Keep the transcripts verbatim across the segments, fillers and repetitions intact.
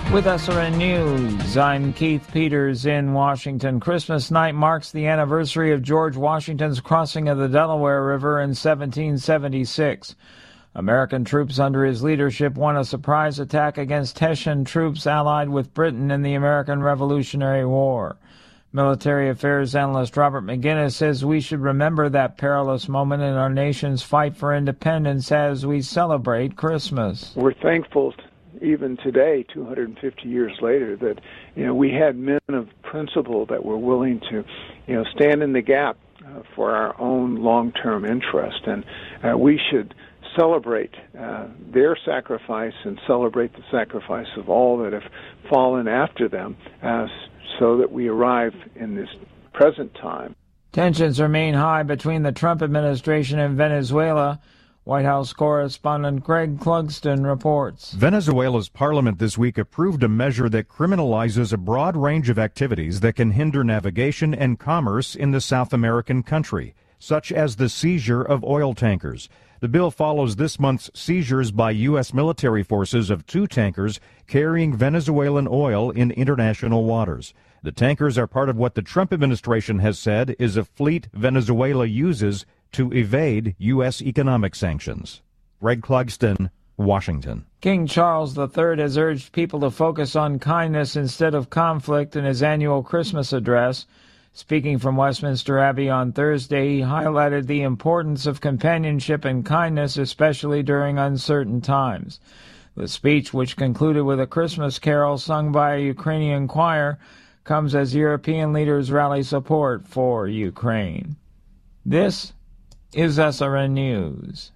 With S R N News, I'm Keith Peters in Washington. Christmas night marks the anniversary of George Washington's crossing of the Delaware River in seventeen seventy-six. American troops under his leadership won a surprise attack against Hessian troops allied with Britain in the American Revolutionary War. Military affairs analyst Robert McGinnis says we should remember that perilous moment in our nation's fight for independence as we celebrate Christmas. We're thankful even today, two hundred fifty years later, that you know we had men of principle that were willing to, you know, stand in the gap uh, for our own long-term interest, and uh, we should celebrate uh, their sacrifice and celebrate the sacrifice of all that have fallen after them, uh, so that we arrive in this present time. Tensions remain high between the Trump administration and Venezuela. White House correspondent Greg Clugston reports. Venezuela's parliament this week approved a measure that criminalizes a broad range of activities that can hinder navigation and commerce in the South American country, such as the seizure of oil tankers. The bill follows this month's seizures by U S military forces of two tankers carrying Venezuelan oil in international waters. The tankers are part of what the Trump administration has said is a fleet Venezuela uses to evade U S economic sanctions. Greg Clugston, Washington. King Charles the Third has urged people to focus on kindness instead of conflict in his annual Christmas address. Speaking from Westminster Abbey on Thursday, he highlighted the importance of companionship and kindness, especially during uncertain times. The speech, which concluded with a Christmas carol sung by a Ukrainian choir, comes as European leaders rally support for Ukraine. This is S R N News.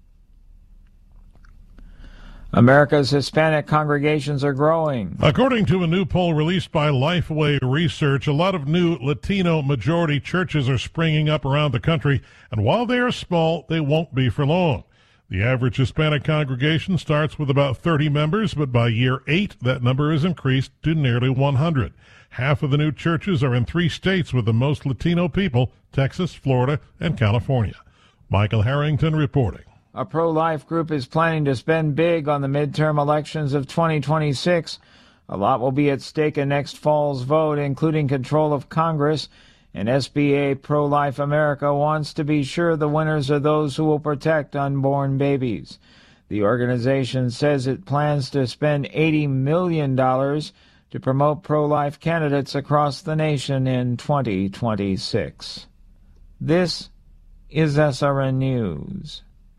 America's Hispanic congregations are growing. According to a new poll released by Lifeway Research, a lot of new Latino-majority churches are springing up around the country, and while they are small, they won't be for long. The average Hispanic congregation starts with about thirty members, but by year eight, that number has increased to nearly one hundred. Half of the new churches are in three states with the most Latino people, Texas, Florida, and California. Michael Harrington reporting. A pro-life group is planning to spend big on the midterm elections of twenty twenty-six. A lot will be at stake in next fall's vote, including control of Congress. And S B A Pro-Life America wants to be sure the winners are those who will protect unborn babies. The organization says it plans to spend eighty million dollars to promote pro-life candidates across the nation in twenty twenty-six. This is S R N News.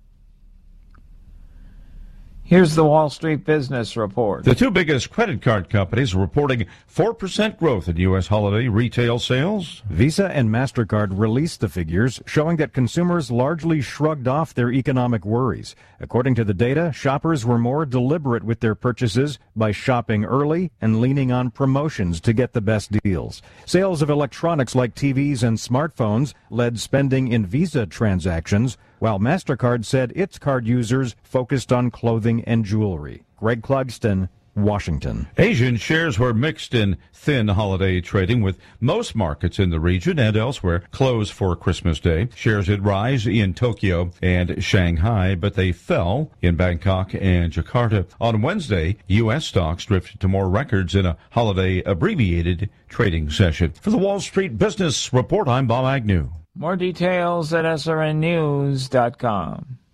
Here's the Wall Street Business Report. The two biggest credit card companies are reporting four percent growth in U S holiday retail sales. Visa and MasterCard released the figures, showing that consumers largely shrugged off their economic worries. According to the data, shoppers were more deliberate with their purchases by shopping early and leaning on promotions to get the best deals. Sales of electronics like T Vs and smartphones led spending in Visa transactions, while MasterCard said its card users focused on clothing and jewelry. Greg Clugston, Washington. Asian shares were mixed in thin holiday trading, with most markets in the region and elsewhere closed for Christmas Day. Shares did rise in Tokyo and Shanghai, but they fell in Bangkok and Jakarta. On Wednesday, U S stocks drifted to more records in a holiday abbreviated trading session. For the Wall Street Business Report, I'm Bob Agnew. More details at S R N news dot com.